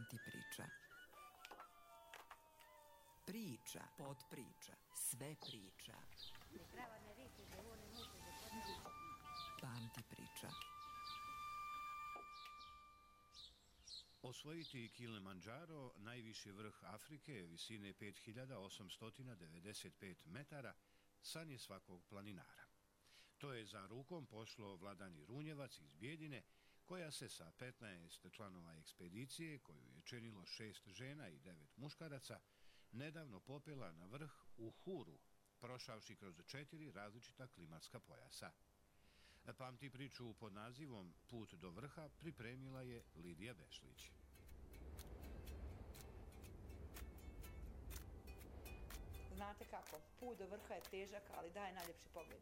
Pamti priča. Priča, podpriča, sve priča. Pamti priča. Osvojiti Kilimandžaro, najviši vrh Afrike, visine 5895 metara, san je svakog planinara. To je za rukom pošlo Vladani Runjevac iz Bijeljine, koja se sa 15 članova ekspedicije, koju je činilo 6 žena i 9 muškaraca, nedavno popela na vrh u Huru, prošavši kroz 4 različita klimatska pojasa. Pamti priču pod nazivom Put do vrha pripremila je Lidija Bešlić. Znate kako, put do vrha je težak, ali daje najljepši pogled.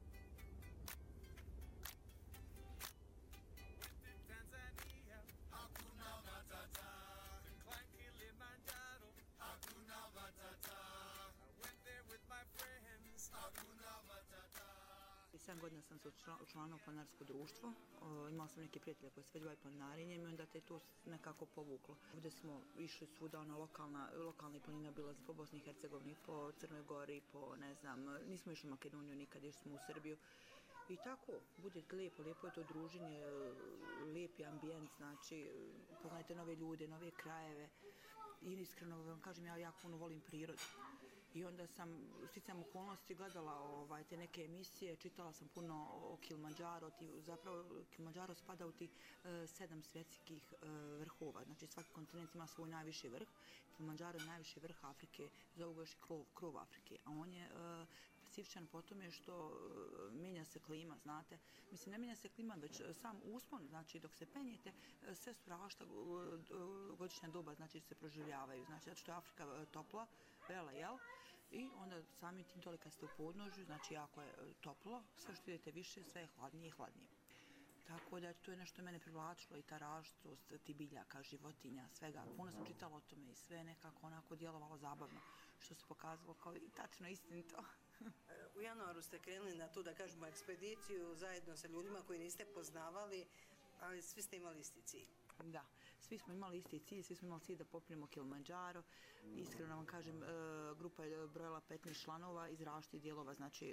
I 7 godina sam se učlanila u planinarsko društvo, imala sam neke prijatelje koji se već bave planinarenjem i onda te to nekako povuklo. Ovdje smo išli svuda, lokalni planina bila po Bosni i Hercegovini, po Crnoj Gori, po ne znam, nismo išli u Makedoniju nikad, išli smo u Srbiju. I tako, bude lijepo, lijepo je to druženje, lijepi ambijent, znači, poznajte nove ljude, nove krajeve. I iskreno vam kažem, ja jako puno volim prirodu. I onda sam, sticajem okolnosti, gledala te neke emisije, čitala sam puno o Kilimandžaru, zapravo Kilimandžaro spada u tih 7 svjetskih vrhova, znači svaki kontinent ima svoj najviši vrh. Kilimandžaro je najviši vrh Afrike, zovu ga još i krov Afrike, a on je specifičan po tome što mijenja se klima, znate. Mislim, ne mijenja se klima, već sam uspon, znači dok se penjete, sve su različita godišnja doba, znači se proživljavaju, znači zato što je Afrika topla, vela, jel? I onda samim tim toliko kad ste u podnožju, znači jako je toplo, sve što idete više, sve je hladnije i hladnije. Tako da to je nešto mene privlačilo i ta različitost, ti biljaka, životinja, svega. Puno sam čitala o tome i sve nekako onako djelovalo zabavno, što se pokazalo kao i tačno istinito. U januaru ste krenuli na tu, da kažemo, ekspediciju zajedno sa ljudima koji niste poznavali, ali svi ste imali isti cilj. Da, svi smo imali isti cilj, svi smo imali cilj da popnemo Kilimandžaro. Iskreno vam kažem, grupa je brojala 15 članova iz različitih dijelova, znači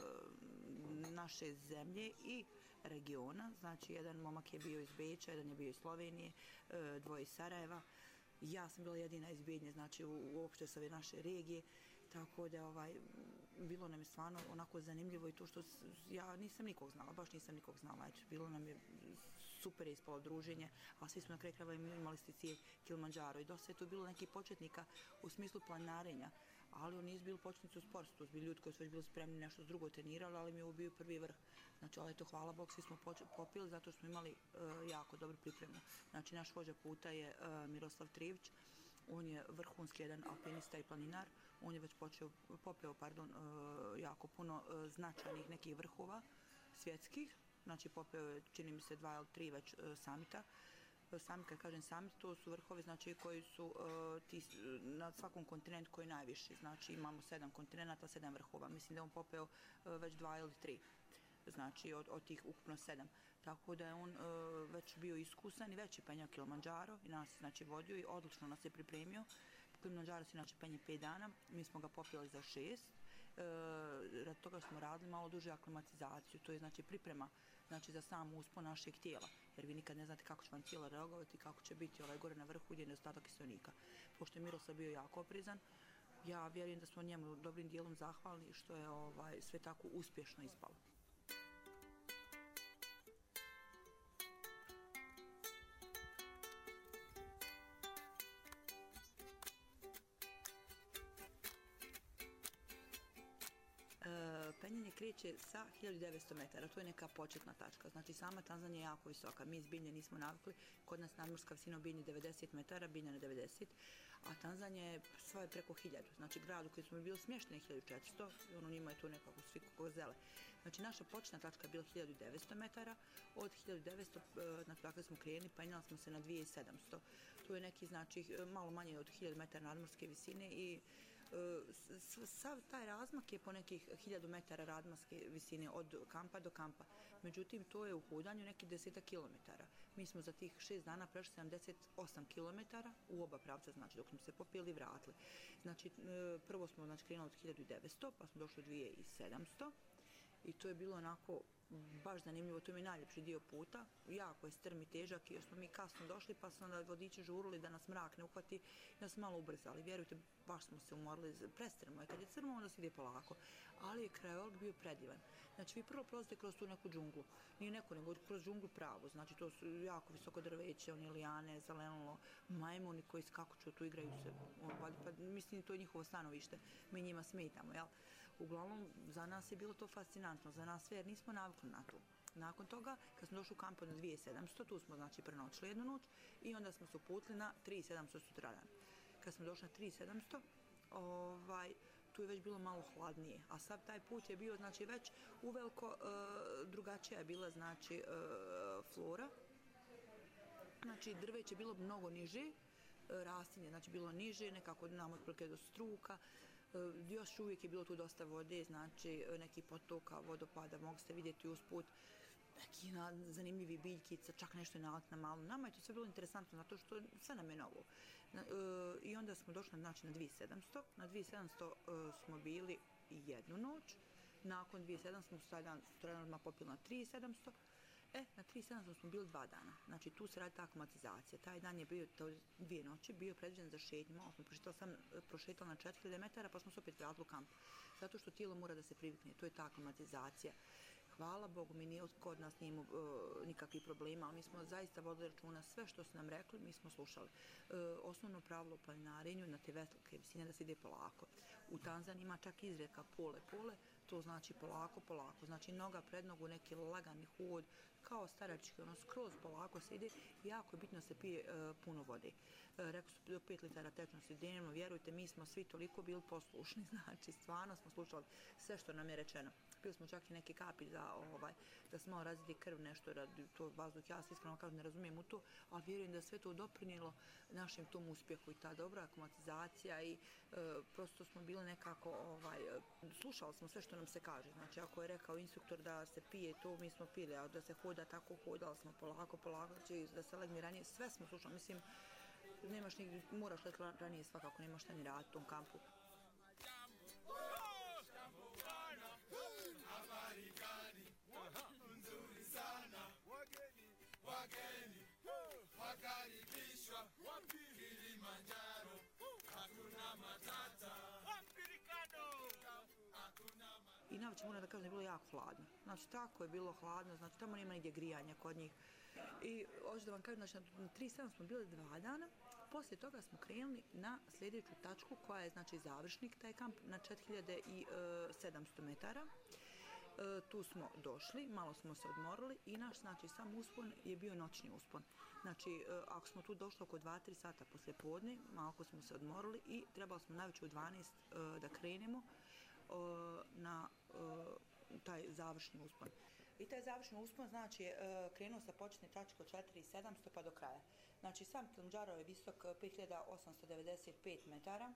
naše zemlje i regiona. Znači, jedan momak je bio iz Beča, jedan je bio iz Slovenije, 2 iz Sarajeva. Ja sam bila jedina iz Bijeljine, znači uopšte sa ove naše regije, tako da bilo nam je stvarno onako zanimljivo i to što ja nisam nikog znala, baš nisam nikog znala, bilo nam je super ispalo druženje, a svi smo na kraju krajeva imali ste cilj Kilimandžaro i dosta je tu bilo nekih početnika u smislu planinarenja, ali oni nisu bili početnici u sportu, to su bili ljudi koji su već bili spremni nešto drugo trenirali, ali mi je ovo bio prvi vrh. Znači, ali to hvala Bog, svi smo popili zato što smo imali jako dobru pripremu. Znači, naš vođa puta je Miroslav Trivić. On je vrhunski jedan alpinista i planinar. On je već popeo jako puno značajnih nekih vrhova svjetskih. Znači, popeo je, čini mi se, 2 ili 3 već samita. Sami, kad kažem samit, to su vrhovi, znači, koji su na svakom kontinentu koji je najviši. Znači, imamo 7 kontinenta, 7 vrhova. Mislim da je on popeo već 2 ili 3. Znači od tih ukupno 7. Tako da je on već bio iskusan i već je penjao Kilimandžaro i nas znači vodio i odlično nas je pripremio. Kilimandžaro se inače penje 5 dana, mi smo ga popili za 6. Rad toga smo radili malo duže aklimatizaciju, to je znači priprema znači, za sam uspon našeg tijela, jer vi nikad ne znate kako će vam tijelo reagovati, kako će biti gore na vrhu gdje je nedostatak kiseonika. Pošto je Miroslav bio jako oprezan, ja vjerujem da smo njemu dobrim dijelom zahvalni što je sve tako uspješno ispalo. Penjanje kreće sa 1900 metara, to je neka početna tačka. Znači, sama Tanzanija je jako visoka. Mi iz Bijeljine nismo navikli, kod nas nadmorska visina u Bijeljini 90 metara, Bijeljina 90, a Tanzanija je svoje preko 1000. Znači, grad u kojem smo bili smješteni 1400, i njima je tu nekako svi kozele. Znači, naša početna tačka je bila 1900 metara, od 1900, znači, dakle smo krenuli, penjali smo se na 2700. To je neki, znači, malo manje od 1000 metara nadmorske visine i Sav taj razmak je po nekih 1000 metara razmaske visine od kampa do kampa. Međutim, to je u hodanju nekih 10 kilometara. Mi smo za tih 6 dana prešli 78 kilometara u oba pravca, znači dok smo se popili i vratili. Znači, prvo smo znači, krenuli od 1900, pa smo došli do 2700 i to je bilo onako baš zanimljivo, to mi je najljepši dio puta, jako je strm i težak jer smo mi kasno došli pa su onda vodiči žurili da nas mrak ne uhvati i da smo malo ubrzali, vjerujte, baš smo se umorili, prestrmo je, kad je crno onda se ide polako, ali je krajolog bio predivan. Znači vi prvo prolazite kroz tu neku džunglu, nije neku nego kroz džunglu pravu, znači to su jako visoko drveće, oni lijane, zelenilo, majmuni koji skakuću tu igraju se, pa mislim to je njihovo stanovište, mi njima smetamo, jel? Uglavnom, za nas je bilo to fascinantno, za nas sve, jer nismo navikli na to. Nakon toga, kad smo došli u kampu na 2700, tu smo znači prenoćili jednu noć i onda smo se uputili na 3700 sutradan. Kad smo došli na 3700, tu je već bilo malo hladnije, a sav taj put je bio znači već uveliko drugačija je bila znači flora. Znači drveće je bilo mnogo niže, rastinje znači bilo niže, nekako nam otprilike do struka. Još uvijek je bilo tu dosta vode, znači nekih potoka, vodopada, mogli ste vidjeti usput neki zanimljivi biljkica, čak nešto je nalet na malu. Nama je to sve bilo interesantno, zato što sve nam je novo. I onda smo došli znači, na 2700, na 2700 smo bili jednu noć, nakon 2700 smo sutradan popili na 3700, na 3700 smo bili 2 dana. Znači tu se radi ta aklimatizacija. Taj dan je bio, to 2 noći, bio predviđen za šetnju. Malo smo prošetali na 4000 metara pa smo se opet vratili u kamp. Zato što tijelo mora da se privikne. To je ta aklimatizacija. Hvala Bogu, mi nije kod nas nije imao nikakvih problema, ali mi smo zaista vodili računa sve što su nam rekli, mi smo slušali. Osnovno pravilo u planinarenju na te velike visine da se ide polako. U Tanzaniji ima čak izreka pole, to znači polako, znači noga pred nogu, neki lagani hod, kao starački, skroz polako se ide, jako je bitno da se pije puno vode. Rekao su do 5 litara tečnosti dnevno, vjerujte, mi smo svi toliko bili poslušni, znači stvarno smo slušali sve što nam je rečeno. Pili smo čak i neke kapi da se malo razvidi krv, nešto radi to vazduh, ja se iskreno kažem ne razumijem u to, ali vjerujem da sve to doprinijelo našem tom uspjehu i ta dobra aklimatizacija i prosto smo bili nekako, slušali smo sve što nam se kaže, znači ako je rekao instruktor da se pije to, mi smo pili, a da se hoda tako, hodali smo polako, da se legne ranije, sve smo slušali, mislim, nemaš nigdje, moraš leti ranije svakako, nemaš šta ni raditi u tom kampu. Wakaribishwa Kilimanjaro, hakuna matata. I najveće moram da kažem da je bilo jako hladno. Znači tako je bilo hladno, znači tamo nema nigdje grijanja kod njih. I hoću da vam kažem, znači na 37 smo bili 2 dana, poslije toga smo krenuli na sljedeću tačku koja je znači završnik, taj kamp na 4700 metara. Tu smo došli, malo smo se odmorili i naš znači sam uspon je bio noćni uspon. Znači ako smo tu došli oko 2-3 sata poslije podne, malo smo se odmorili i trebali smo najveće u 12 da krenemo na taj završni uspon. I taj završni uspon znači krenuo sa početne tačke od 4700 pa do kraja. Znači sam Kilimanjaro je visok 5895 metara.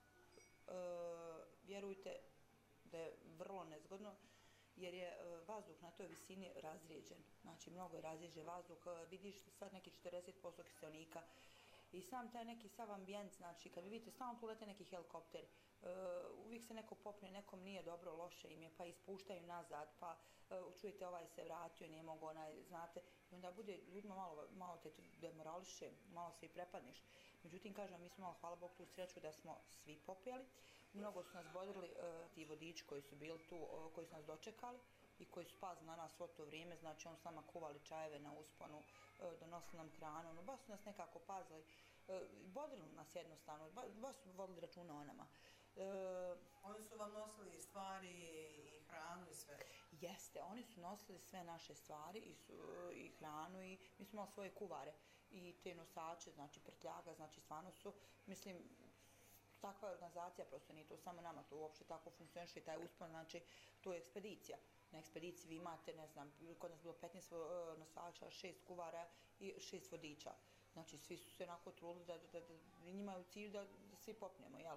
Vjerujte da je vrlo nezgodno jer je vazduh na toj visini razrijeđen. Znači mnogo je razrijeđen vazduh, vidiš sad neki 40% kiseonika. I sam taj neki sav ambijent, znači kad vidite stalno tu lete neki helikopteri, uvijek se neko popne, nekom nije dobro, loše im je, pa ispuštaju nazad, pa čujete ovaj se vratio, ne mogu onaj, znate, i onda bude ljudima malo te demorališe, malo se i prepadneš. Međutim, kažem, mi smo malo, hvala Bogu, tu sreću da smo svi popjeli. Mnogo su nas bodrili ti vodiči koji su bili tu, koji su nas dočekali i koji su pazili na nas svo to vrijeme, znači on s nama kuvali čajeve na usponu, donosili nam hranu, baš su nas nekako pazili, bodrili nas jednostavno, baš su vodili računa o nama. Oni su vam nosili stvari i hranu i sve? Jeste, oni su nosili sve naše stvari i hranu i mi smo imali svoje kuvare i te nosače, znači prtljaga, znači stvarno su, mislim, takva je organizacija, prosto nije to samo nama, to uopšte tako funkcioniše i taj uspon, znači to je ekspedicija. Na ekspediciji vi imate, ne znam, kod nas bilo 15 nosača, 6 kuvara i 6 vodiča. Znači svi su se onako trudili da njima je u cilju da svi popnemo, jel?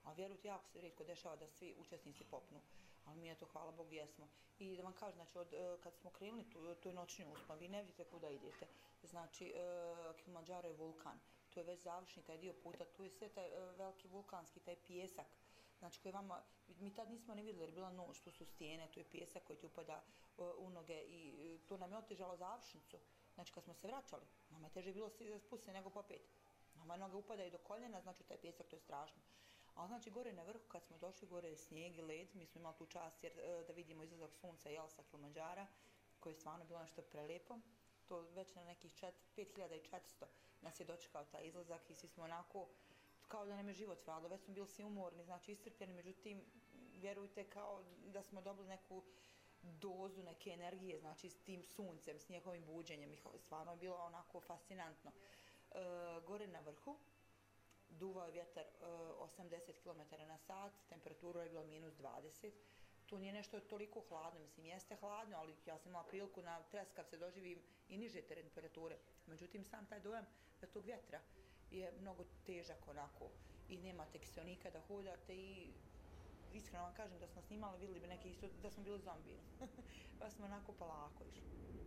Ali vjerujte, jako se rijetko dešava da svi učesnici popnu. Ali mi je to, hvala Bogu, jesmo. I da vam kažem, znači, kad smo krenuli tu je noćni uspon, vi ne vidite kuda idete. Znači, Kilimandžaro je vulkan, to je već završni taj dio puta, tu je sve taj veliki vulkanski, taj pijesak. Znači, koji vama, mi tad nismo ni vidjeli jer je bila noć, tu su stijene, tu je pijesak koji ti upada u noge i to nam je otežalo završnicu. Znači, kad smo se vraćali, nama je teže bilo spustiti nego popet. Nama noge upadaju do koljena, znači taj pijesak, to je strašno. A znači gore na vrhu kad smo došli, gore je snijeg i led, mi smo imali tu čast jer da vidimo izlazak sunca sa Kilimandžara, koje je stvarno bilo nešto prelijepo. To već na nekih 5400 nas je dočekao taj izlazak i svi smo onako, kao da nam je život radilo, već smo bili svi umorni, znači iscrpljeni, međutim, vjerujte kao da smo dobili neku dozu neke energije, znači s tim suncem, s njegovim buđenjem, i stvarno je bilo onako fascinantno. Gore na vrhu, duvao je vjetar 80 km/h, temperatura je bila -20. To nije nešto toliko hladno, mislim jeste hladno, ali ja sam imala priliku na treskav se doživim i niže temperature. Međutim, sam taj dojam tog vjetra je mnogo težak onako i nemate kiseonika da hodate i iskreno vam kažem da smo snimali, vidjeli bi neki isto da smo bili zombiji. Pa smo onako polako išli.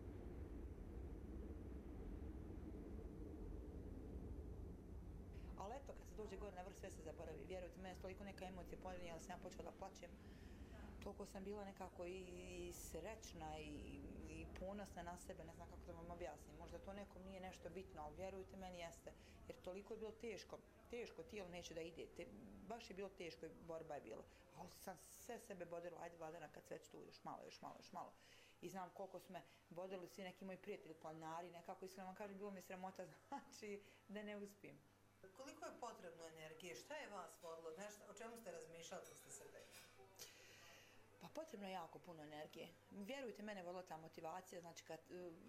Ali eto, kad se dođe gore na vrh, sve se zaboravi. Vjerujte, mene je toliko neka emocija ponavljena, da sam ja počela da plačem. Toliko sam bila nekako i srećna i ponosna na sebe, ne znam kako da vam objasnim. Možda to nekom nije nešto bitno, ali vjerujte, meni jeste. Jer toliko je bilo teško, tijelo neće da ide. Baš je bilo teško i borba je bila. Ali sam sve sebe bodila, ajde Vladana, kad se već tu, još malo. I znam koliko su me bodili svi neki moji prijatelji, planinari, nekako iskreno vam kažem, bilo mi sramota, znači da ne uspijem. Koliko je potrebno energije? Šta je vas vodilo? O čemu ste razmišljali dok ste se rekli? Pa potrebno je jako puno energije. Vjerujte, mene vodila ta motivacija, znači kad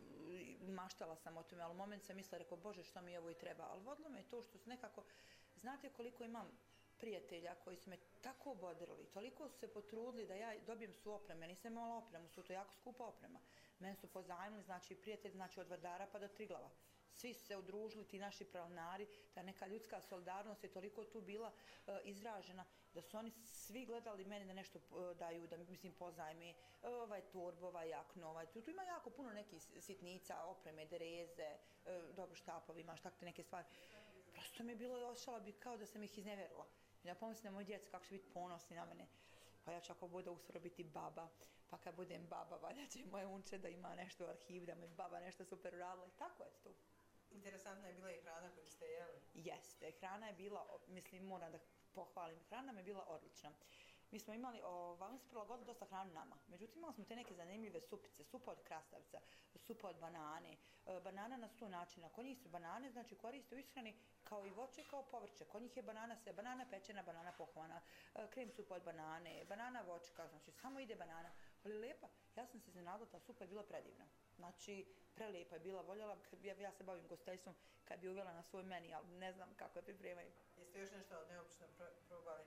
maštala sam o tome, ali u moment sam mislila, rekao, Bože, što mi ovo i treba. Ali vodilo me to što su nekako, znate koliko imam prijatelja koji su me tako bodrili, toliko su se potrudili da ja dobijem su opreme, nisam imala opremu, su to jako skupa oprema. Mene su pozajmili, znači prijatelji, znači od Vardara pa do Triglava. Svi su se udružili, ti naši planinari, ta neka ljudska solidarnost je toliko tu bila izražena, da su oni svi gledali mene da nešto daju, da mislim pozajmi, torbu, jakno, tu ima jako puno nekih sitnica, opreme, dereze, dobro štapovi, imaš takve neke stvari. Prosto mi je bilo, osjećala bi kao da sam ih iznevjerila. I da pomislim na moju djecu kako će biti ponosni na mene. Pa ja ću ako bude uskoro biti baba, pa kad budem baba, valjda će moje unče da ima nešto u arhivu, da me baba nešto super uradila i tako je to. Interesantna je bila i hrana koju ste jeli. Jeste, hrana je bila, mislim, moram da pohvalim, hrana nam je bila odlična. Mi smo imali, oni su prilagodili dosta hranu nama, međutim imali smo te neke zanimljive supice, supa od krastavca, supa od banane, banana na 100 načina. Kod njih su banane, znači koriste u ishrani kao i voće, kao povrće. Kod njih je banana pečena, banana pohvana, krem supa od banane, banana voćka, znači samo ide banana. Ali lepa, ja sam se iznenadila, ta supa je bila predivna. Znači, prelijepa je bila, voljela, ja se bavim gostiteljstvom kad bi uvela na svoj meni, ali ne znam kako je pripremaju. Jeste još nešto neobično probali?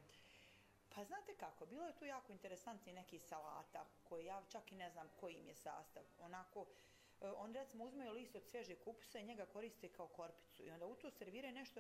Pa znate kako, bilo je tu jako interesantni neki salata, koji ja čak i ne znam koji im je sastav. Onako, on recimo uzmeju list od svježe kupusa i njega koriste kao korpicu i onda u to serviraju nešto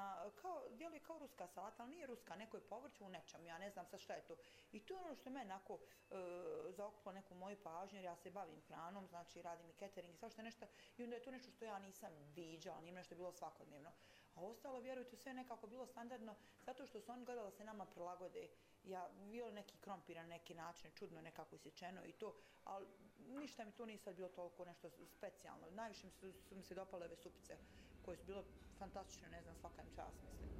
djeluje kao ruska salata, ali nije ruska, neko je povrće u nečem, ja ne znam sad šta je to. I to je ono što me onako zaokupilo neku moju pažnju jer ja se bavim hranom, znači radim i catering i svašta nešto i onda je to nešto što ja nisam viđala, nije nešto bilo svakodnevno. A ostalo, vjerujte, sve nekako bilo standardno zato što su oni gledali da se nama prilagode. Ja bilo neki krompir na neki način, čudno nekako isječeno i to, ali ništa mi tu nije sad bilo toliko nešto specijalno. Najviše su mi se dopale ove supice koje su bilo fantastične, ne znam, svaka im čast, mislim.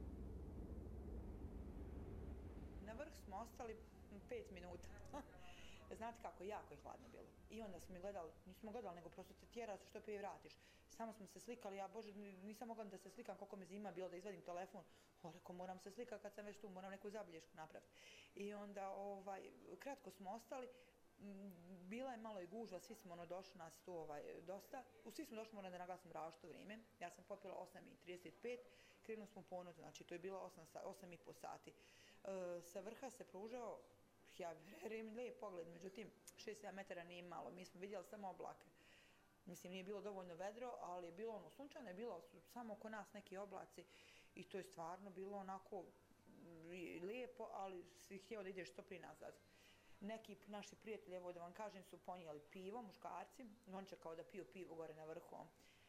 Na vrh smo ostali 5 minuta. Znate kako, jako je hladno bilo. I onda smo nismo gledali, nego prosto te tjera što prije vratiš. Samo smo se slikali, ja bože, nisam mogla da se slikam koliko mi zima bilo, da izvadim telefon. Rekao, moram se slikati kad sam već tu, moram neku zabilješku napraviti. I onda, kratko smo ostali, bila je malo i gužva, svi smo došli, nas tu dosta. Svi smo došli, moram da naglasim različito vrijeme. Ja sam popila 8:35, krenuli smo u ponoć, znači to je bilo 8,5 sati. Sa vrha se pružao, ja vjerujem, lijep pogled, međutim 6-7 metara nije malo, mi smo vidjeli samo oblake. Mislim, nije bilo dovoljno vedro, ali je bilo sunčano, je bilo samo oko nas neki oblaci i to je stvarno bilo onako lijepo, ali si htio da ideš što prije nazad. Neki naši prijatelji, evo da vam kažem, su ponijeli pivo, muškarci, on će kao da piju pivo gore na vrhu.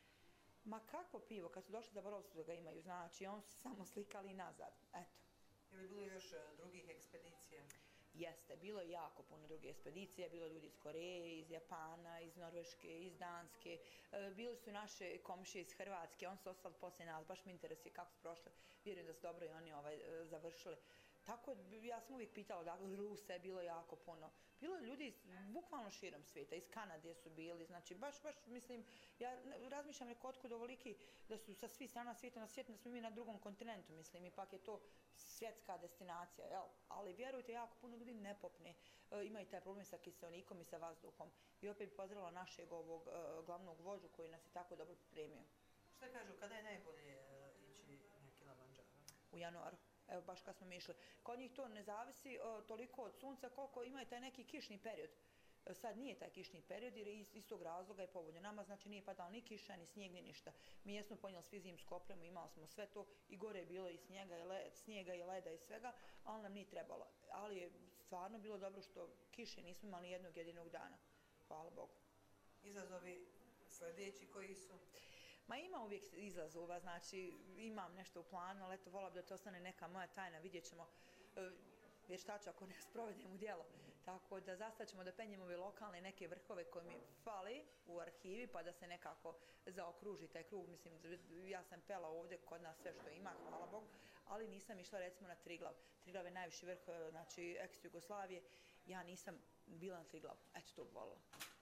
Ma kakvo pivo, kad su došli za Borovcu da ga imaju, znači, on su samo slikali i nazad, eto. Je li bilo još drugih ekspedicija? Jeste, bilo je jako puno druge ekspedicije, bilo je ljudi iz Koreje, iz Japana, iz Norveške, iz Danske, bili su naše komšije iz Hrvatske, oni su ostali poslije nas, baš me interesuje kako su prošli, vjerujem da su dobro i oni završili. Tako ja sam uvijek pitala da Rusa je bilo jako puno. Bilo je ljudi bukvalno širom svijeta, iz Kanade su bili, znači baš mislim, ja razmišljam neko otkud ovoliki da su sa svih strana svijeta na svijetu, da smo mi na drugom kontinentu, mislim, ipak je to svjetska destinacija, jel? Ali vjerujte, jako puno ljudi ne popne, imaju taj problem sa kiseonikom i sa vazduhom. I opet bi pozdravila našeg ovog glavnog vođu koji nas je tako dobro pripremio. Šta kažu, kada je najbolje ići na Kilimandžaro? U januaru. Evo baš kad smo mi išli. Kod njih to ne zavisi toliko od sunca koliko ima taj neki kišni period. Sad nije taj kišni period jer iz tog razloga je povoljno. Nama znači nije padalo ni kiša, ni snijeg, ni ništa. Mi jesmo ponijeli svi zimsku opremu, imali smo sve to i gore je bilo i snijega i leda i svega, ali nam nije trebalo. Ali je stvarno bilo dobro što kiše nismo imali jednog jedinog dana. Hvala Bogu. Izazovi sljedeći koji su? Ma ima uvijek izazova, znači imam nešto u planu, ali eto vola bi da to ostane neka moja tajna, vidjet ćemo vještača ako ne sprovedem u djelo. Tako da zastat ćemo da penjemo ove lokalne neke vrhove koje mi fali u arhivi pa da se nekako zaokruži taj krug. Mislim, ja sam pela ovdje kod nas sve što ima, hvala Bogu, ali nisam išla recimo na Triglav. Triglav je najviši vrh, znači ex-Jugoslavije, ja nisam bila na Triglavu, eto to bi volila.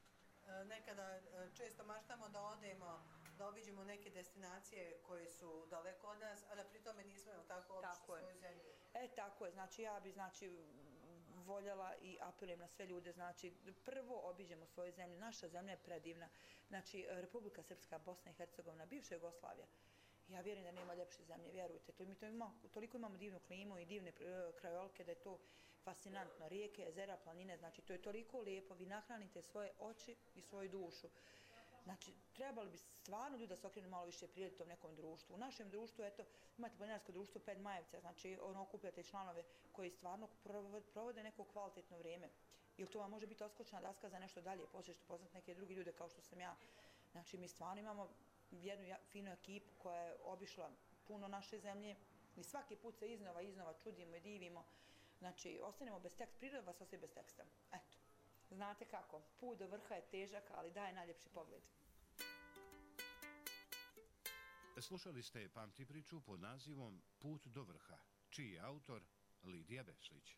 Nekada često maštamo da odemo, da obiđemo neke destinacije koje su daleko od nas, a da pri tome nismo tako obišli svoju zemlju. Tako je, znači ja bi voljela i apelujem na sve ljude, znači prvo obiđemo svoju zemlju, naša zemlja je predivna, znači Republika Srpska, Bosna i Hercegovina, bivša Jugoslavija. Ja vjerujem da nema ljepše zemlje, vjerujte, toliko imamo divnu klimu i divne krajolike da je to fascinantno, rijeke, jezera, planine, znači to je toliko lijepo, vi nahranite svoje oči i svoju dušu. Znači, trebali bi stvarno ljudi da se okrenu malo više prirodi tom nekom društvu. U našem društvu, eto, imate planinarsko društvo Ped Majevca, znači ono okupljate članove koji stvarno provode neko kvalitetno vrijeme. Jer to vam može biti odskočna daska za nešto dalje, poslije što poznat neke drugi ljude kao što sam ja. Znači, mi stvarno imamo jednu finu ekipu koja je obišla puno naše zemlje i svaki put se iznova čudimo i divimo. Znači, ostanemo bez teksta, priroda vas ostaje bez teksta. Eto. Znate kako, put do vrha je težak, ali daje najljepši pogled. Slušali ste Pamti priču pod nazivom Put do vrha, čiji je autor Lidija Beslić.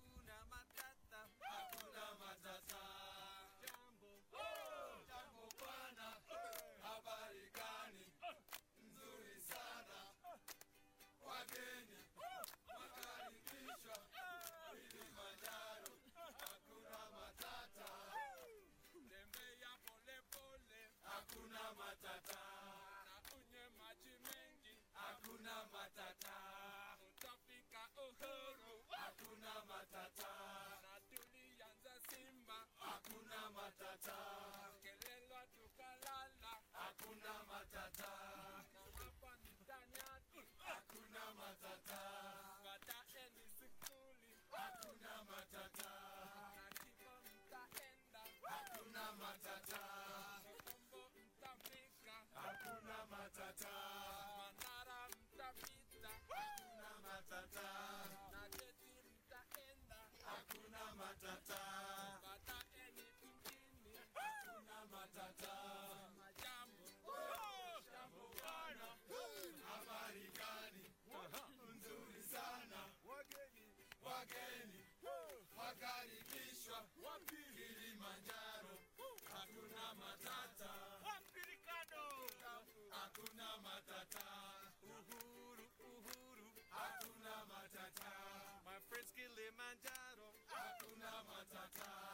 Jambo, matata